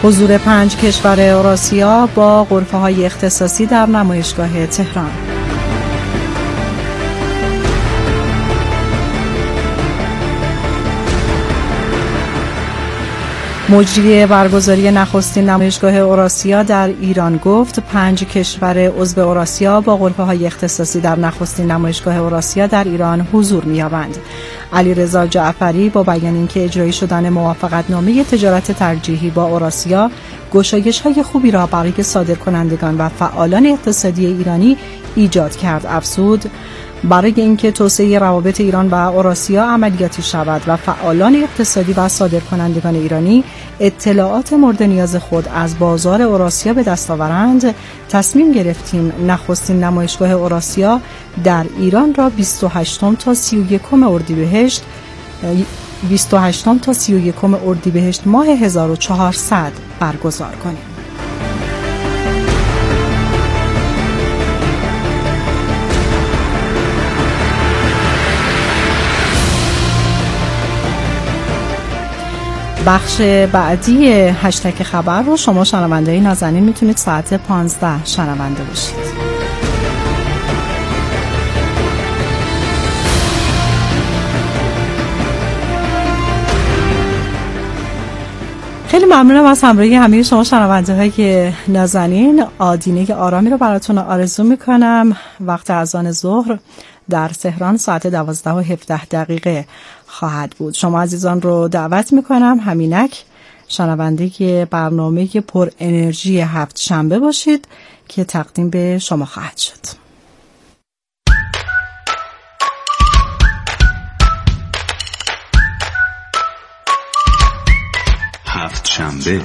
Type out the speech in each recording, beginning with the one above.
حضور 5 کشور اوراسیا با غرفه‌های اختصاصی در نمایشگاه تهران. مجری برگزاری نخستین نمایشگاه اوراسیا در ایران گفت 5 کشور عضو اوراسیا با غرفه‌های اختصاصی در نخستین نمایشگاه اوراسیا در ایران حضور می‌یابند. علیرضا جعفری با بیان اینکه اجرایی شدن موافقتنامه تجارت ترجیحی با اوراسیا گشایش‌های خوبی را برای صادرکنندگان و فعالان اقتصادی ایرانی ایجاد کرد، افزود برای اینکه توسعه روابط ایران و اوراسیا عملیاتی شود و فعالان اقتصادی و صادرکنندگان ایرانی اطلاعات مورد نیاز خود از بازار اوراسیا به دست آورند، تصمیم گرفتیم نخستین نمایشگاه اوراسیا در ایران را 28 تا 31 اردیبهشت ماه 1400 برگزار کنیم. بخش بعدی هشتگ خبر رو شما شنونده نازنین میتونید ساعت 15 شنونده باشید. خیلی ممنونم از همراهی همه شما شنونده های نازنین. آدینه آرامی رو براتون آرزو میکنم. وقت اذان ظهر در تهران ساعت 12:17 خواهد بود. شما عزیزان رو دعوت میکنم همینک شنونده برنامه پر انرژی هفت شنبه باشید که تقدیم به شما خواهد شد. هفت شنبه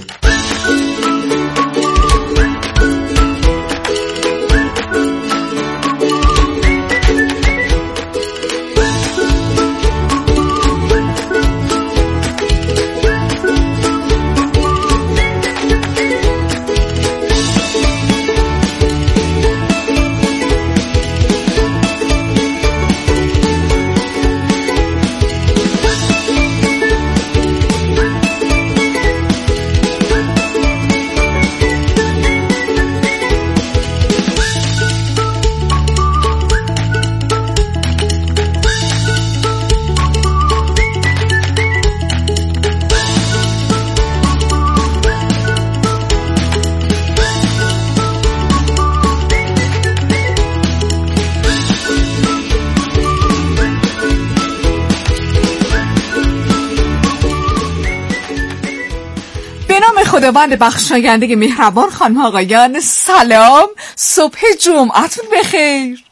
خداوند بخشاینده مهربان، خانم آقایان سلام، صبح جمعتون بخیر.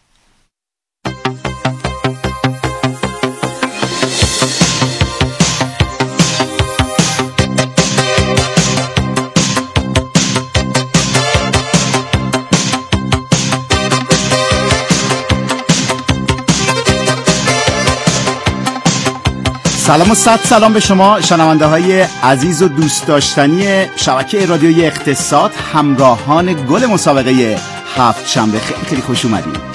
سلام و صد سلام به شما شنونده های عزیز و دوست داشتنی شبکه رادیویی اقتصاد، همراهان گل مسابقه هفت شنبه. خیلی خیلی خوش اومدید.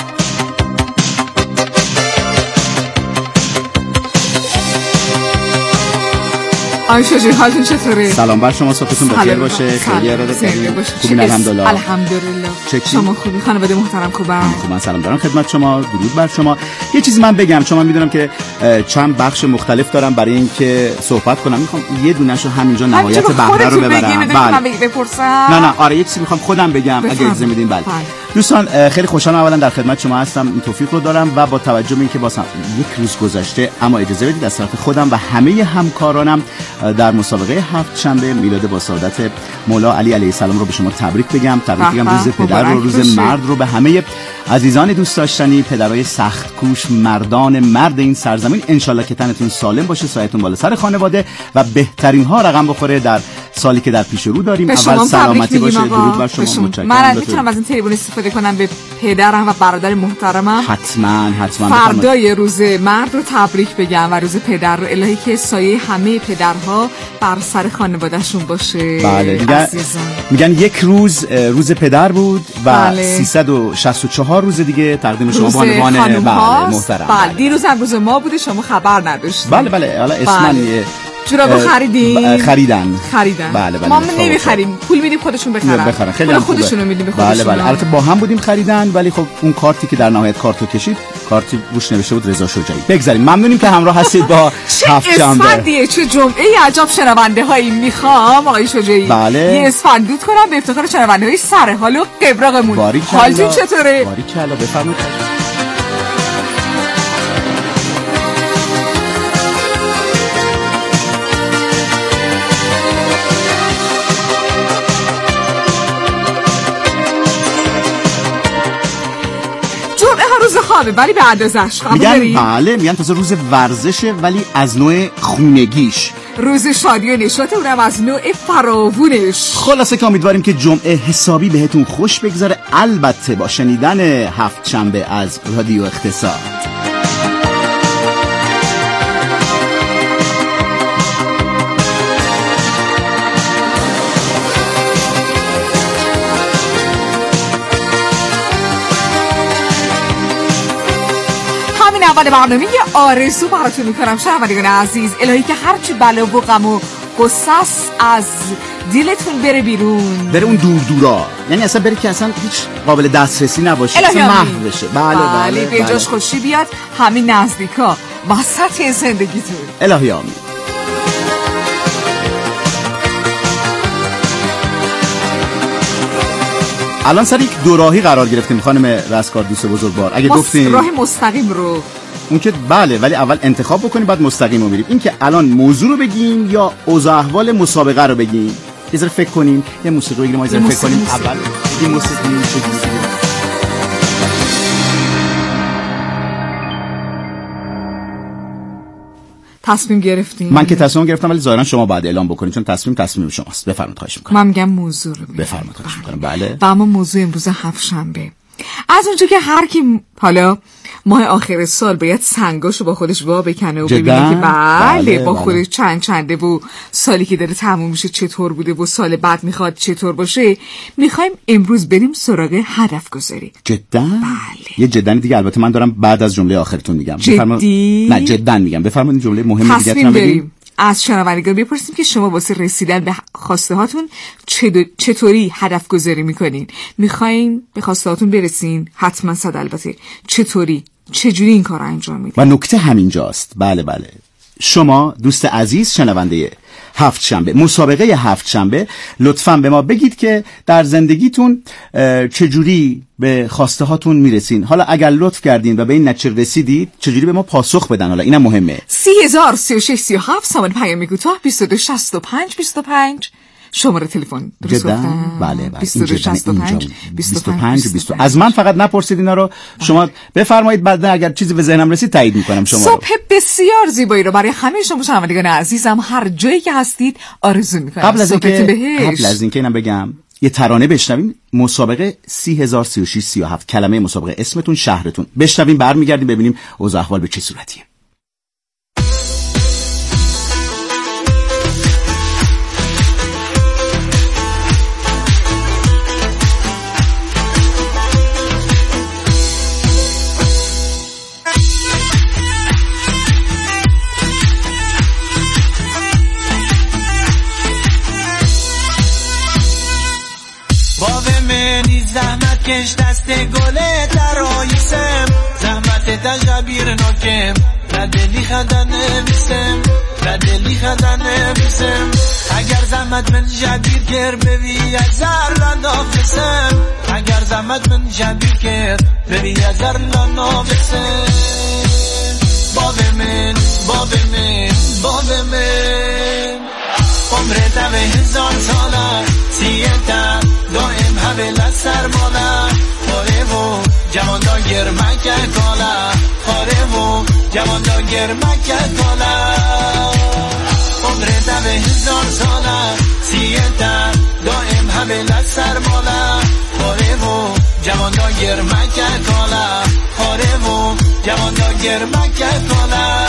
آیشا جون حالتون چطوره؟ سلام بر شما، صبحتون بخیر باشه. خیلی اراده داریم. خوبین؟ الحمدلله. الحمدلله. شما خوبی؟ خانواده محترم خوبن؟ من سلام دارم خدمت شما، درود بر شما. یه چیزی من بگم، چون من میدونم که چند بخش مختلف دارم برای اینکه صحبت کنم، میخوام یه دونهشو همینجا نهایت بهره رو ببرم. بله. بپرسم؟ نه آره، یه چیزی میخوام خودم بگم اگه اجازه میدین. بله دوستان، خیلی خوشحالم اولا در خدمت شما هستم، این توفیق رو دارم و با توجه به اینکه واسه یک روز گذشته، اما اجازه بدید از طرف خودم و همه همکارانم در مسابقه هفت شنبه میلاد با سعادت مولا علی علیه السلام رو به شما تبریک بگم. روز پدر رو، روز مرد رو به همه عزیزان دوست داشتنی، پدرای سخت کوش، مردان مرد این سرزمین. انشالله که تنتون سالم باشه، سایتون بالا سر خانواده و بهترین ها رقم بخوره در سالی که در پیش رو داریم. اول سلامتی باشه. درود بر شما. متشکرم. من میتونم از این تریبون استفاده کنم به پدرم و برادر محترمم؟ حتما فردای روز مرد رو تبریک بگم و روز پدر رو، الهی که سایه همه پدرها بر سر خانواده‌شون باشه. بله میگن یک روز پدر بود و بله. 364 روز دیگه تقدیم شما بانوان محترم. بله دیروز هم روز ما بوده، شما خبر نداشتید. بله حالا اسمن جورابو خریدین؟ خریدن. بله. ما نمیخریم، پول میدیم خودشون بخرن. خیلی خودشونو میدیم به خودشون. بله. البته با هم بودیم خریدن، ولی خب اون کارتی که در نهایت کارتو کشید، کارتی روش نوشته بود رضا شجاعی. بگذاریم. ممنونیم که همراه هستید با هفت شنبه. چه جمعه عجب شنونده هایی میخوام آقای شجاعی. بله. یه اسفندود کنم به افتخار شنونده های سر حال و قبرقمون. حالتون چطوره؟ باریکلا، بفرمایید. روز خوابه ولی به اندازش میگن تازه روز ورزشه ولی از نوع خونگیش، روز شادی و نشاط اونم از نوع فراوونش. خلاصه که امیدواریم که جمعه حسابی بهتون خوش بگذاره، البته با شنیدن هفت شنبه از رادیو اقتصاد. اول برنامه یه آرزو براتون میکنم شنوندگان عزیز، الهی که هرچی بلا و غم و غصه از دلتون بره بیرون، بره اون دورا، یعنی اصلا بره که اصلا هیچ قابل دسترسی نباشه، اصلا محو بشه. بله به جاش خوشی بیاد همین نزدیکا وسط زندگیتون. الهی آمین. الان سر یک دوراهی قرار گرفتیم خانم رستگار دوست بزرگوار. اگه گفتیم راه مستقیم رو اون که بله، ولی اول انتخاب بکنیم بعد مستقیم رو بریم. این که الان موضوع رو بگیم یا اوضاع احوال مسابقه رو بگیم؟ یه ذره فکر کنیم، یه موسیقی بگیریم، یه ذره فکر کنیم. اول این موسیقی تصمیم گرفتیم. من که تصمیم گرفتم ولی ظاهرا شما بعد اعلام بکنید چون تصمیم شماست. بفرمایید خواهش می‌کنم. من میگم موضوع رو بفرمایید خواهش می‌کنم. بله. و اما موضوع امروز هفت شنبه، از اونجا که هر کی حالا ماه آخر سال باید سنگاشو با خودش وا بکنه و ببینه که بله با خودش چنده و سالی که داره تموم میشه چطور بوده و سال بعد میخواد چطور باشه، میخوایم امروز بریم سراغ هدف گذاری. جدا؟ بله. یه جدا دیگه البته من دارم بعد از جمله آخرتون میگم. جدی؟ نه جدا میگم. بفرمایید جمله مهم دیگه رو بگیم. از شنوندگان بپرسیم که شما واسه رسیدن به خواسته هاتون چطوری هدف گذاری میکنین؟ میخواین به خواسته هاتون برسین؟ حتما صد البته چجوری این کار انجام میدین؟ و نکته همینجاست. بله شما دوست عزیز شنونده هفت شنبه، مسابقه هفت شنبه، لطفاً به ما بگید که در زندگیتون چجوری به خواسته هاتون میرسین. حالا اگر لطف کردین و به این نتیجه رسیدید چجوری به ما پاسخ بدن، حالا اینم مهمه. 303637 سامان پیام کوتاه 226525 شماره تلفن درست گفتم؟ بله 2265 25 از من فقط نپرسید اینا رو، شما بفرمایید بعد اگر چیزی به ذهنم رسید تایید میکنم شما. صبح بسیار زیبایی رو برای همه شما شنوندگان عزیزم هر جایی که هستید آرزو میکنم. قبل از اینکه اینم بگم یه ترانه بشنویم. مسابقه 303637 کلمه مسابقه، اسمتون، شهرتون. بشنویم برمیگردیم ببینیم اوضاع احوال به چه صورتیه. کش دست گله در آیسم زحمت تجابیر نکم ندلی خدن نویسم اگر زحمت من جبیر کر ببی از زرلان آفسم اگر زحمت من جبیر کر ببی از زرلان آفسم باب من عمره تا به 1000 ساله سیتا دائم حبل سرماله خاره و جوان دا گرمک کالا خاره و جوان دا گرمک کالا عمره تا به 1000 ساله سیتا دائم حبل سرماله خاره و جوان دا گرمک کالا خاره و جوان دا گرمک کالا.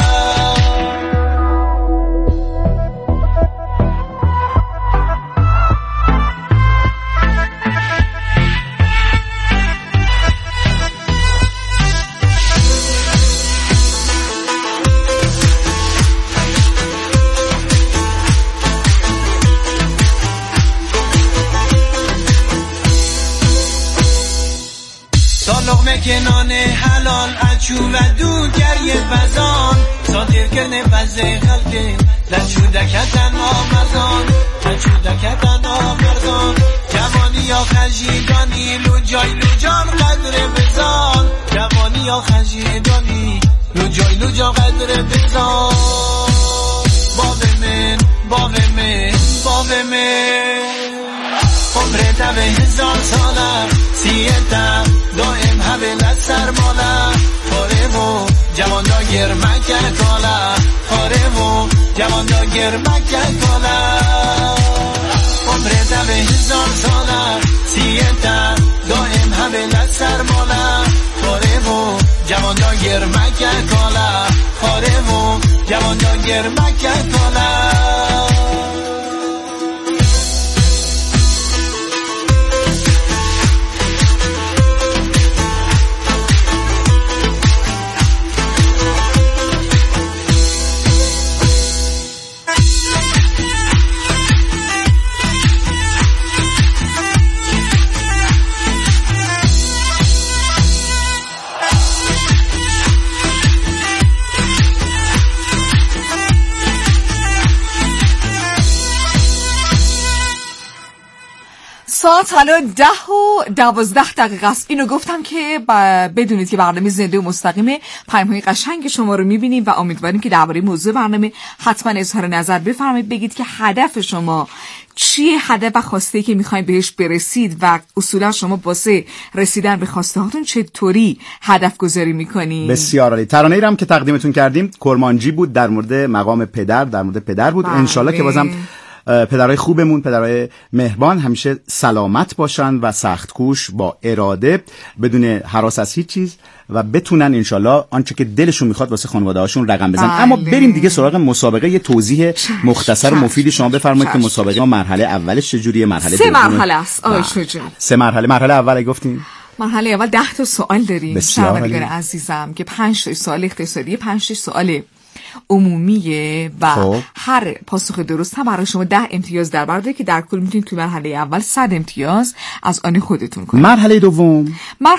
لقمه کنان حلال اچو و دود گریه وزان صادر کنه وزه خلقه لچو دکتن آمرزان لچو دکتن آمرزان جوانی یا خجیدانی لوجای لوجان قدر بزان جوانی یا خجیدانی لوجای لوجان قدر بزان باب من عمرت به 1000 ساله سیتا دائم حوالت سرماله خاره و جوان دا گرمک کاله خاره و جوان دا گرمک کاله عمرت به 1000 ساله سیتا دائم حوالت سرماله خاره و جوان دا گرمک کاله خاره و جوان دا گرمک کاله ساعت حالا 10:12 است. اینو گفتم که بدونید که برنامه زنده و مستقیمه. پیام‌های قشنگ شما رو می‌بینیم و امیدواریم که درباره موضوع برنامه حتما اظهار نظر بفرمایید، بگید که هدف شما چیه، هدف و خواسته که می‌خواید بهش برسید و اصولا شما واسه رسیدن به خواسته هاتون چطوری هدف گذاری می‌کنید. بسیار عالی. ترانه‌ای هم که تقدیمتون کردیم کرمانجی بود، در مورد مقام پدر، در مورد پدر بود. ان شاءالله که بازم پدرای خوبمون، پدرای مهربان همیشه سلامت باشن و سخت کوش با اراده بدون هراس از هیچ چیز و بتونن انشالله آنچه که دلشون میخواد واسه خانواده‌هاشون رقم بزنن. اما بریم دیگه سراغ مسابقه. یه توضیح مختصر و مفیدی شما بفرمایید که مسابقه ما مرحله اولش چجوریه، مرحله 3 مرحله است. آقای شجاع 3 مرحله اول گفتیم. مرحله اول 10 تا سوال داریم شنوندگان عزیزم که 5 تا سوال اقتصادی، 5 تا سوال عمومیه و هر پاسخ درست هم برای شما 10 امتیاز در بر داره که در کل میتونید توی مرحله اول 100 امتیاز از آن خودتون کنید. مرحله دوم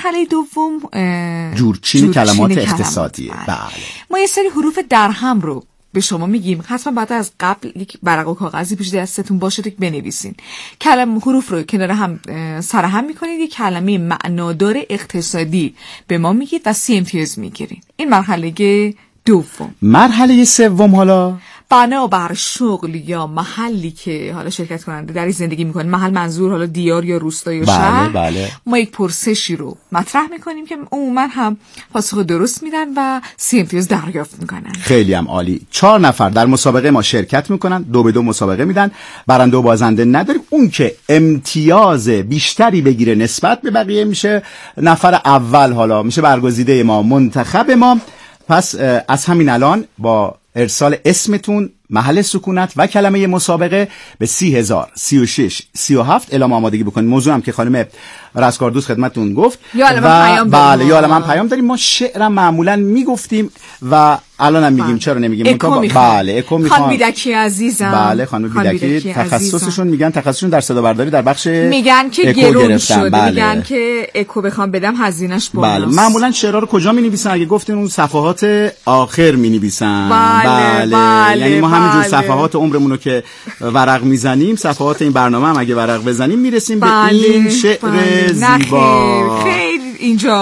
جورچین کلمات اقتصادیه. بله. ما یه سری حروف درهم رو به شما میگیم، حتما بعد از قبل یک ورق و کاغذی پیش دستتون باشه که بنویسین. حروف رو کنار هم سر هم میکنید، یک کلمه معنادار اقتصادی به ما میگید و 30 امتیاز میگیرید. این مرحله دوم. مرحله سوم حالا بنابر شغل یا محلی که حالا شرکت کننده در زندگی میکنه، محل منظور حالا دیار یا روستا یا شهر، بله. ما یک پرسشی رو مطرح میکنیم که عموما هم پاسخ درست میدن و 30 امتیاز دریافت میکنن. خیلی هم عالی. 4 نفر در مسابقه ما شرکت میکنن، 2 به 2 مسابقه میدن، برنده و بازنده نداریم. اون که امتیاز بیشتری بگیره نسبت به بقیه میشه نفر اول، حالا میشه برگزیده ما، منتخب ما. پس از همین الان با ارسال اسمتون، محل سکونت و کلمه مسابقه به 30,000 36 37 اعلام آمادگی بکنید. موضوع هم که خانم رستگاردوست خدمتتون گفت بله، یا من پیام داریم. ما شعر معمولا میگفتیم و الان هم میگیم، چرا نمیگیم؟ بله اکو میخوام. خانم بیدکی عزیزم، بله خانم بیدکی تخصصشون میگن تخصصشون در صدا برداری در بخش میگن که گرون شده. بله. میگن که اکو بخوام بدم هزینه‌اش بالاست. بله. معمولا شعرها رو کجا مینویسن؟ اگه گفتین اون صفحات آخر مینویسن. بله. یعنی ما همینجور صفحات عمرمون رو که ورق میزنیم، صفحات این برنامه هم اگه ورق بزنیم میرسیم به این شعر زیبا. خیلی اینجا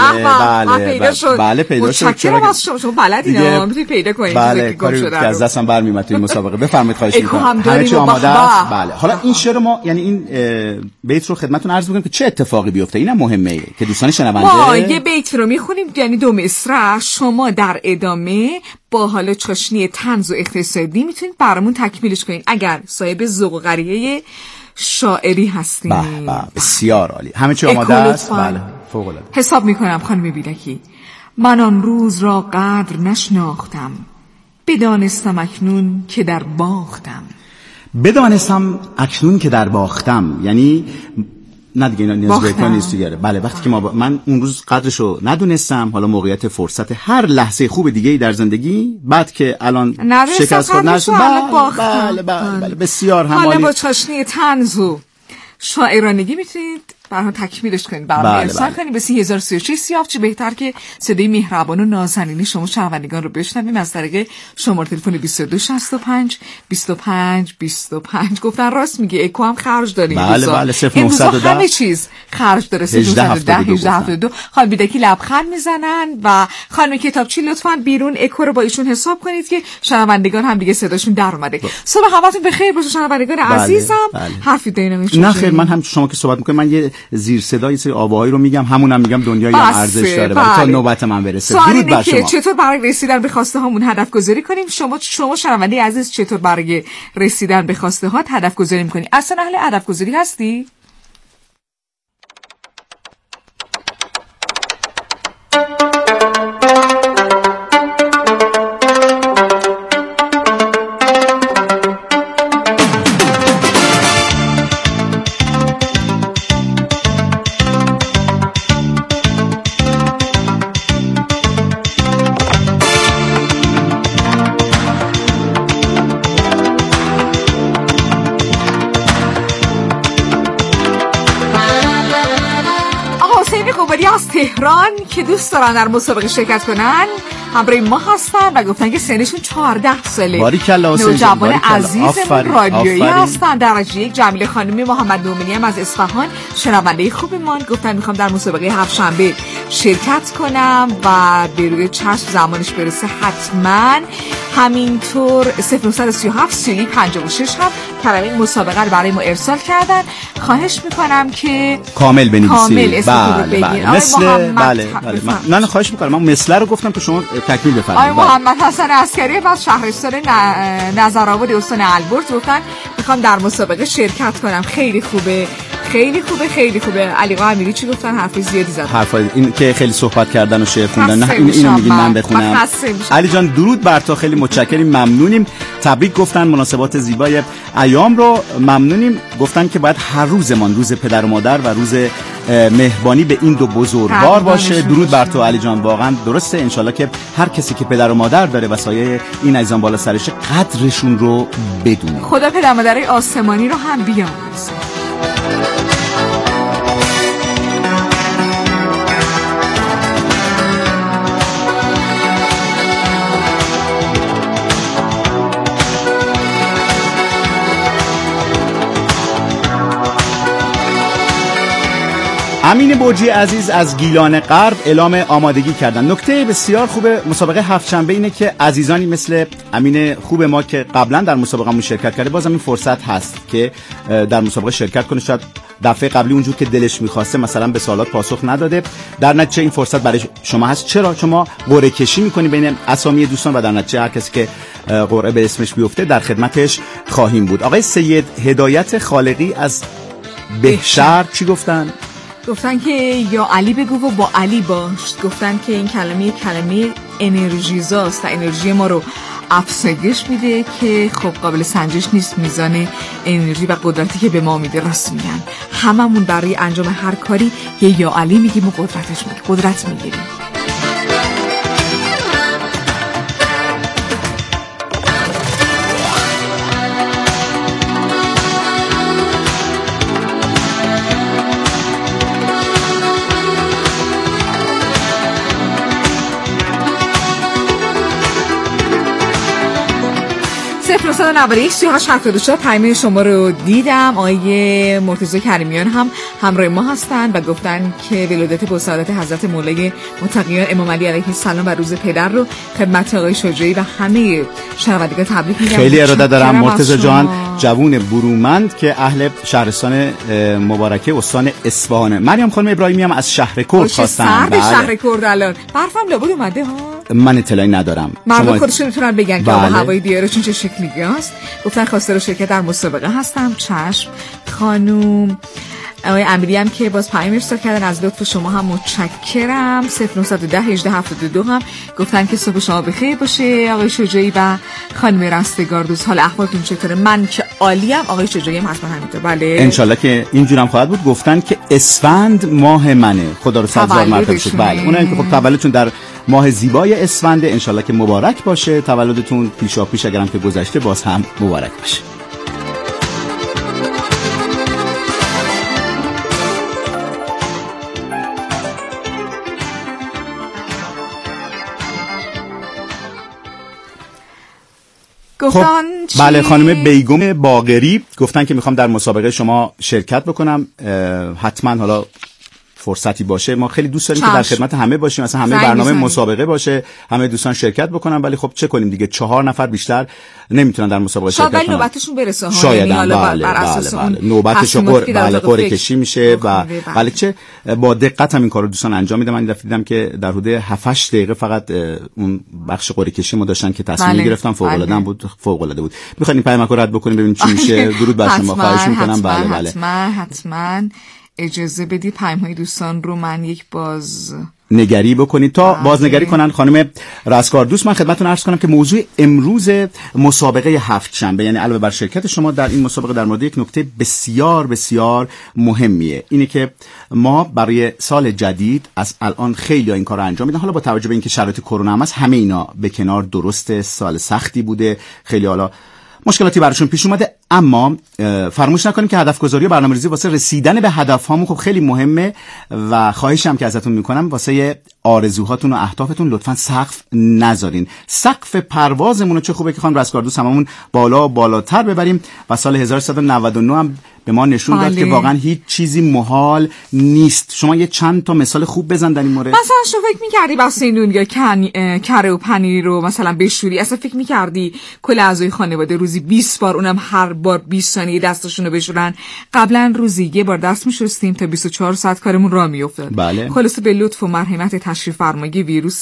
بله پیدا شد. بله پیدا شد. چرا واسه شما بلدین میتونید پیدا کنید. بله کاری که از دستم برمیاد تو این مسابقه. بفرمایید خواهش می‌کنم. همه چی آماده است. بله. حالا این شعر ما، یعنی این بیت رو خدمتتون عرض می‌کنم که چه اتفاقی بیفته. اینم مهمه که دوستان شنونده ما یه بیت رو می‌خونیم، یعنی 2 مصرع، شما در ادامه با حالا چاشنی طنز و اقتصادی میتونید برامون تکمیلش کنید اگر صاحب ذوق و غریه شاعری هستین. بسیار عالی. همه چی آماده است. بله فوق العاده. حساب میکنم خانم بیدکی. من آن روز را قدر نشناختم، بدانستم اکنون که در باختم. بدانستم اکنون که در باختم، یعنی نه دیگه، اینا نیاز به کار نیست دیگه. بله وقتی که من اون روز قدرشو ندونستم، حالا موقعیت فرصت هر لحظه خوب دیگه در زندگی، بعد که الان شکست خورد نشد. بله بسیار همالی. حالا با چاشنی طنز و شاعرانگی میتونید برام تکمیلش کنید، برام ارسال کنید به 3036 سیاف. چه بهتر که صدای مهربان و نازنینی شما شنوندگان رو بشنویم از طریق شماره تلفن 2265 25 25. گفتن راست میگه، اکو هم خرج داریم. بله 0910 همه چیز خرج داره. 1872. خانم بیدکی لبخند میزنن و خانم کتابچی لطفاً بیرون اکو رو با ایشون حساب کنید که شنوندگان هم دیگه صداشون در اومده. صبح همتون بخیر باشه شنوندگان عزیزم. حرفی دارین؟ نه خیر، من هم شما که صحبت میکنید من یه زیر صدای سری آواهایی رو میگم، همونم میگم دنیای ارزش داره ولی تا نوبت من برسه. درود بر شما. چطور برای رسیدن به خواسته هامون هدف گذاری کنیم؟ شما شنونده عزیز چطور برای رسیدن به خواسته هات هدف گذاری میکنی؟ اصلا اهل هدف گذاری هستی؟ از تهران که دوست دارن در مسابقه شرکت کنن همراه ما هستن و گفتن که سنشون 14 ساله. نوجوان عزیزمون رادیویی هستن. درجه 1 جمیل خانمی محمد نومنی هم از اصفهان شنونده خوبمان گفتن میخوام در مسابقه هفت‌شنبه شرکت کنم و به روی چشم زمانش برسه حتما. همینطور 0937 3256 هم کلمه مسابقه رو برای ما ارسال کردن. خواهش میکنم که کامل بنویسید. بله مثل من خواهش میکنم، من مثل رو گفتم که شما تکمیل بفرمایید. محمد حسن عسکری از شهرستان نظرآباد استان البرز گفتن میخوام در مسابقه شرکت کنم. خیلی خوبه. علی آقا امیری چی گفتن؟ حرف زیادی زدن. حرفای این که خیلی صحبت کردن و شعر خوندن، نه اینو میگین من بخونم. علی جان درود بر تو، خیلی متشکریم، ممنونیم. تبریک گفتن، مناسبات زیبای ایام رو ممنونیم. گفتن که باید هر روزمان روز پدر و مادر و روز مهربانی به این دو بزرگوار باشه. درود بر تو علی جان، واقعا درسته. انشالله که هر کسی که پدر و مادر داره و سایه این عزیزان بالا سرشه قدرشون رو بدونه. خدا پدر مادرای آسمانی رو هم بیامرزه. امین برجی عزیز از گیلان غرب اعلام آمادگی کردن. نکته بسیار خوب مسابقه هفت‌شنبه اینه که عزیزانی مثل امین خوب ما که قبلا در مسابقه‌مون شرکت کرده بازم این فرصت هست که در مسابقه شرکت کنه. شاید دفعه قبلی اونجور که دلش می‌خواسته مثلا به سوالات پاسخ نداده، در نتیجه این فرصت برای شما هست. چرا؟ شما قرعه کشی می‌کنید بین اسامی دوستان و در نتیجه هر کسی که قرعه به اسمش بیفته در خدمتش خواهیم بود. آقای سید هدایت خالقی از بهشهر چی گفتن؟ گفتن که یا علی بگو و با علی باش. گفتن که این کلمه انرژیزاست و انرژی ما رو افزایش میده که خب قابل سنجش نیست میزان انرژی و قدرتی که به ما میده. راست میگن، هممون برای انجام هر کاری یه یا علی میگیم و قدرت میگیریم. پیام شما رو دیدم. آقای مرتضی کریمیان هم همراه ما هستن و گفتن که ولادت با سعادت حضرت مولای متقیان امام علی علیه السلام و روز پدر رو خدمت آقای شجاعی و همه شنوندگان تبریک میگم. خیلی اراده دارم مرتضی جان، جوون برومند که اهل شهرستان مبارکه استان اصفهان. مریم خانم ابراهیمی هم از شهرکرد خواستن. شهرکرد الان برفم لابد اومده ها. من اطلاعی ندارم. مردم خودشون میتونن بگن که هوای دیارشون چه شکلی است. گفتن خواستار شرکت در مسابقه هستم. چشم خانوم. آقای امیری هم که باز پیام ارسال کردن، از لطف شما هم متشکرم. 0910 1872 هم گفتن که صبح شما بخیر باشه آقای شجاعی و خانم رستگار. دوست حال احوالتون چطوره؟ من که عالیم. آقای شجاعی هم حتما همینطور. بله انشالله که اینجور هم خواهد بود. گفتن که اسفند ماه منه، خدا رو 100,000 مرتبه شد. بله اونایی که خب تولدتون در ماه زیبای اسفند، انشالله که مبارک باشه تولدتون. پیشاپیش اگرم که گذشته باز هم مبارک باشه. گفتن خب بله، خانم بیگم باقری گفتن که میخوام در مسابقه شما شرکت بکنم. حتما حالا فرصتی باشه، ما خیلی دوست داریم که در خدمت همه باشیم، مثلا همه برنامه مسابقه باشه، همه دوستان شرکت بکنن، ولی خب چه کنیم دیگه، 4 نفر بیشتر نمیتونن در مسابقه شرکت کنن. شاید نوبتشون برسه، شاید بر اساس نوبتش قرعه کشی میشه و بله چه با دقت هم این کارو دوستان انجام میدن. من این دفعه دیدم که در حدود 7-8 دقیقه فقط اون بخش قرعه کشی ما داشتن که تصمیم گرفتن، فوق العاده بود، فوق العاده بود. میخواین پیامک رو رد بکنیم ببینیم چی میشه؟ درود بر شما، خواهش میکنم. بله حتما اجازه بدی پیام‌های دوستان رو من یک نگری بکنید تا بازنگری کنن. خانم رستگار دوست، من خدمتتون عرض کنم که موضوع امروز مسابقه 7 شنبه، یعنی علاوه بر شرکت شما در این مسابقه، در مورد یک نکته بسیار بسیار مهمیه. اینه که ما برای سال جدید از الان خیلی این کارو انجام میدن. حالا با توجه به اینکه شرایط کرونا هم هست، همه اینا به کنار، درسته سال سختی بوده، خیلی حالا مشکلاتی براشون پیش اومده، اما فراموش نکنیم که هدف گذاری و برنامه‌ریزی واسه رسیدن به هدف‌هامون خب خیلی مهمه و خواهشم که ازتون میکنم واسه آرزوهاتون و اهدافتون لطفاً سقف نذارین. سقف پروازمون چه خوبه که خانم رستگار دوست هممون بالا بالاتر ببریم و سال 1399 هم به ما نشون داد که واقعا هیچ چیزی محال نیست. شما یه چند تا مثال خوب بزن در این مورد. مثلا شو فکر می‌کردی واسه این دنیا کره و پنیر رو مثلا بشوری؟ اصلا فکر می‌کردی کل اعضای خانواده روزی 20 بار، اونم هر بار 20 ثانیه دستشون رو بشورن؟ قبلا روزی یه بار دست می‌شستیم تا 24 ساعت کارمون راه میافتاد. بله. خلاص به لطف و مرحمت تشریف فرمایی ویروس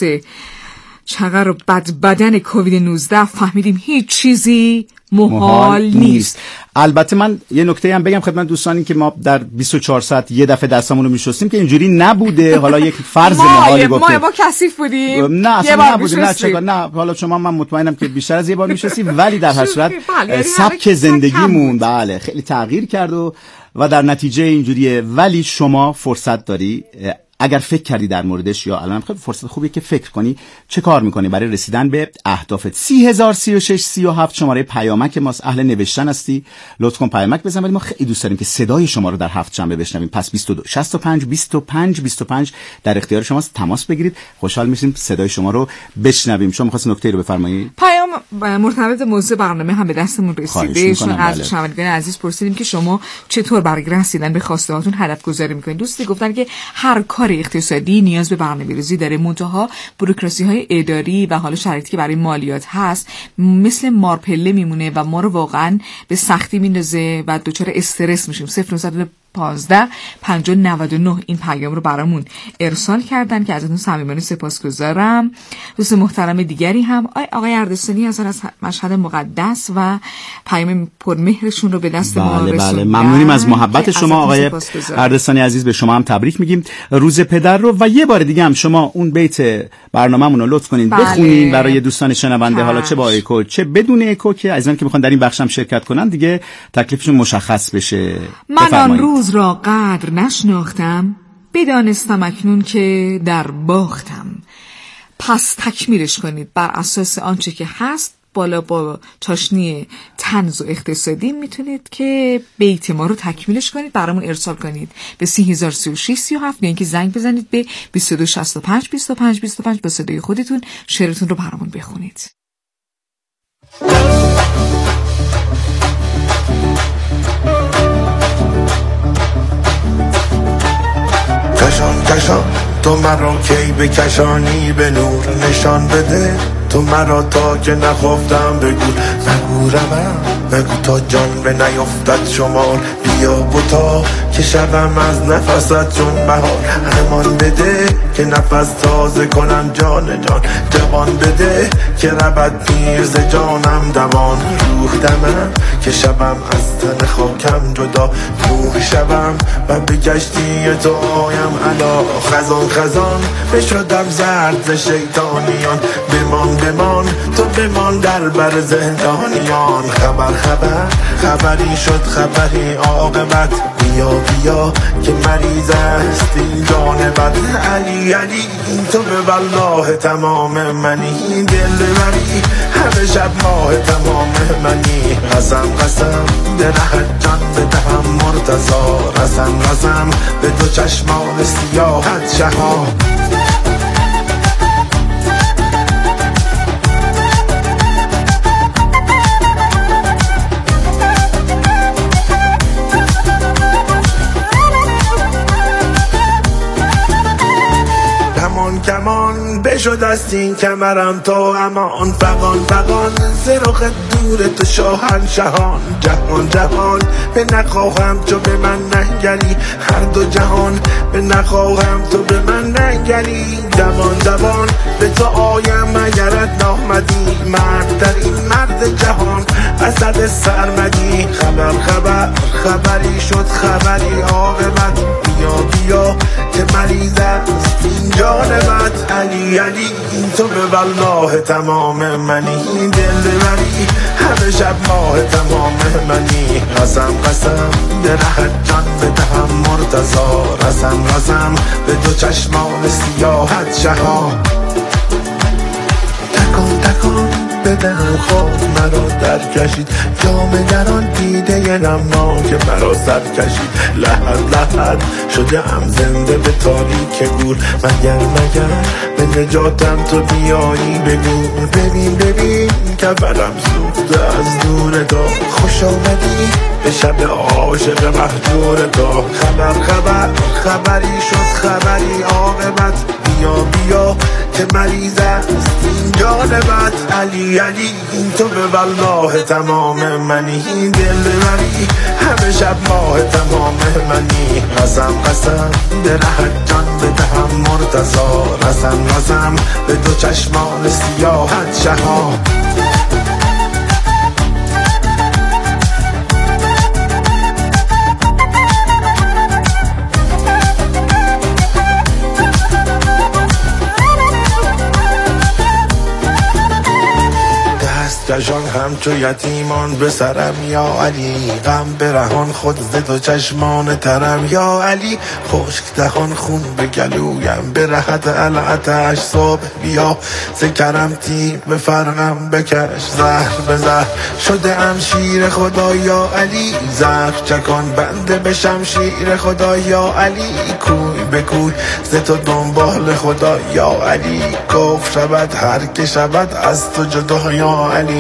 چقدر و بدن کووید 19 فهمیدیم هیچ چیزی محال نیست. البته من یه نکته هم بگم خدمت دوستانی که ما در 24 ساعت یه دفعه دستمون رو میشستیم که اینجوری نبوده. حالا یک فرض محالی گفتیم. ما کثیف بودیم. نه اصلا نبوده. نه چرا؟ نه حالا شما من مطمئنم که بیشتر از یه بار میشستیم، ولی در هر صورت سبک زندگیمون بله خیلی تغییر کرد و در نتیجه اینجوریه. ولی شما فرصت داری، اگر فکر کردی در موردش، یا الان خیلی فرصت خوبیه که فکر کنی چه کار میکنی برای رسیدن به اهدافت. 30036 37 شماره پیامک ماست. اهل نوشتن هستی لطف کن پیامک بزن، ولی ما خیلی دوست داریم که صدای شما رو در 7 شنبه بشنویم. پس 22 65 25 25 در اختیار شماست، تماس بگیرید، خوشحال میشیم صدای شما رو بشنویم. شما می‌خواستید نکته رو بفرمایید؟ پیام مرتبط موضوع برنامه هم به دستمون رسیده. چون از شنوندگان عزیز پرسیدیم که شما چطور برای رسیدن به خواسته هاتون هدف گذاری میکنید. دوستی گفتن که هر کار اقتصادی نیاز به برنامه‌ریزی داره، منتها بوروکراسی‌های اداری و حالا شرایطی که برای مالیات هست مثل مارپله میمونه و ما رو واقعا به سختی میندازه و دچار استرس میشیم. 0915 5099 این پیام رو برامون ارسال کردن که ازتون صمیمانه سپاسگزارم. دوست محترم دیگری هم آقای اردستانی از مشهد مقدس و پیام پرمهرشون رو به دست ما رسوندن. بله ممنونیم از محبت شما آقای اردستانی عزیز. به شما هم تبریک میگیم روز پدر رو. و یه بار دیگه هم شما اون بیت برنامه‌مون رو لطف کنین بخونین برای دوستان شنونده، حالا چه با اکو چه بدون اکو، که عزیزان که میخوان در این بخشم شرکت کنن دیگه تکلیفشون مشخص بشه. من آن روز را قدر نشناختم، بدانستم اکنون که در باختم. پس تکمیلش کنید بر اساس آنچه که هست. بالا با چاشنی طنز و اقتصادی میتونید که بیت ما رو تکمیلش کنید، برامون ارسال کنید به 3036 37 یا اینکه زنگ بزنید به 2265 25 25 با صدای خودتون شعرتون رو برامون بخونید. کشان تو مرا کی بکشانی، به نور نشان بده تو مرا تا که نخفتم بگو نگو تا جان به نیفتد شمار، بیا بوتا که شبم از نفست چون بهار، امان بده که نفس تازه کنم جان جوان بده که ربط میرز جانم دوان، روح دمم که شبم از تن خاکم جدا، روح شبم و بگشتی تو آیم علا، خزان بشدم زرد ز شیطانیان، بمان تو بمان در بر زندانیان، خبری شد خبری عاقبت، بیا که مریض است این جان بد، علی تو به والله تمام منی، دل بری همه شب ماه تمام منی، قسم به ره جان بدهم مرتضا، قسم به دو چشمان سیاحت شها. شد است این کمرم تا امان فغان فغان زرخ دور تو شاهنشهان جهان جهان به نخواهم تو به من ننگری هر دو جهان به نخواهم تو به من ننگری دوان دوان به تو آیم اگرت نامدی مرد در این مرد جهان اسد سرمدی خبر خبر خبری شد خبری عاقبت بیا بیا که مریض است این جانبت علی علی این تو به والله تمام منی دل ببری همه شب ماه تمام منی قسم قسم به رهت جان بدهم مرتضا رسم رسم به دو چشمان سیاحت شها تکان تکان بدهم خواب مرا در کشید جام دران دیده نما که مرا سر کشید لحد لحد شده ام زنده به تاریک گور مگر به نجاتم تو بیایی بگو ببین ببین کفرم سوخته از دور تو خوش آمدی به شب عاشق مهجور تو خبر خبر خبری شد خبری عاقبت بیا بیا که مریض است این جانبت علی علی این تو به والله تمام منی دل ببری همه شب ماه تمام منی قسم قسم به رهت جان بدهم مرتضا رسم رسم به دو چشمان سیاحت شها کشان همچو یتیمان به سرم یا علی غم برهان خود ز تو چشمان ترم یا علی خشک دهان خون به گلویم به رهت العتش صبح بیا ز کرم تیر به فرقم بکش زهر به زهر شده ام شیر خدا یا علی زهر چکان بنده به شمشیر خدا یا علی کوی به کوی ز تو دنبال خدا یا علی کفر شود هر که شود از تو جدا یا علی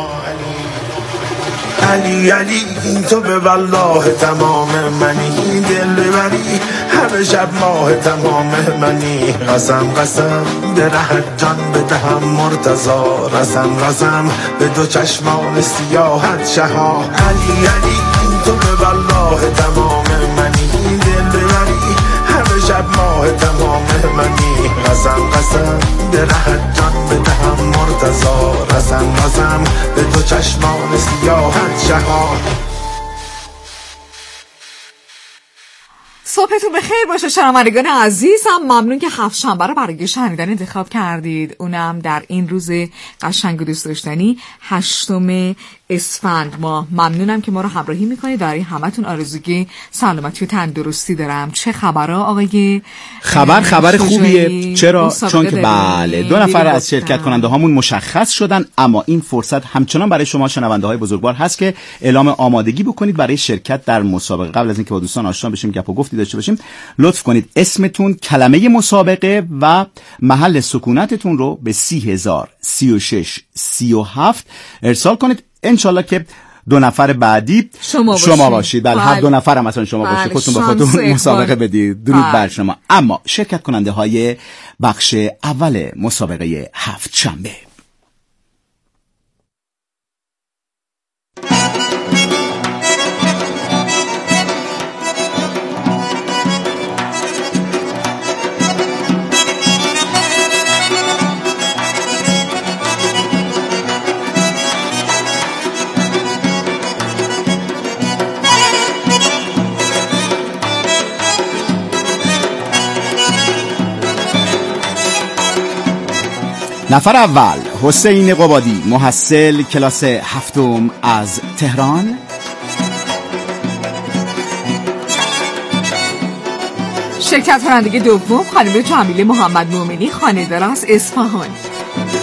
علی علی این تو به والله تمام منی دل ببری همه شب ماه تمام منی قسم قسم به رهت جان بدهم مرتضا رسم رسم به دو چشمان سیاحت شها علی علی این تو به والله تمام منی دل ببری همه شب ماه تمام منی قسم قسم به رهت جان بدهم مرتضا رسم رسم به دو چشمان سیاحت شها صبحتون بخیر باشه شنوندگان عزیزم. ممنون که هفت شنبه رو برای شنیدن انتخاب کردید، اونم در این روز قشنگ و دوست داشتنی 8 اسفند ماه. ممنونم که ما رو همراهی میکنید. برای همتون آرزوی سلامتی و تندرستی دارم. چه خبرها آقای خبر خوبیه. چرا؟ چون که بله 2 نفر از شرکت کننده هامون مشخص شدن، اما این فرصت همچنان برای شما شنونده های بزرگوار هست که اعلام آمادگی بکنید برای شرکت در مسابقه. قبل از اینکه با دوستان آشنا بشیم گپ و گفتی داشته باشیم، لطف کنید اسمتون، کلمه مسابقه و محل سکونتتون رو به 30,036,37 ارسال کنید. انشالله که 2 نفر بعدی شما باشید. بله هر 2 نفر هم مثلا شما باشید، خودتون به خودتون مسابقه بدید. درود بر شما. اما شرکت کننده های بخش اول مسابقه 7 شنبه. نفر اول حسین قبادی، محصل کلاس 7 از تهران. شرکت کننده دوم خانم جمیله محمد مومنی، خانه‌دار از اصفهان.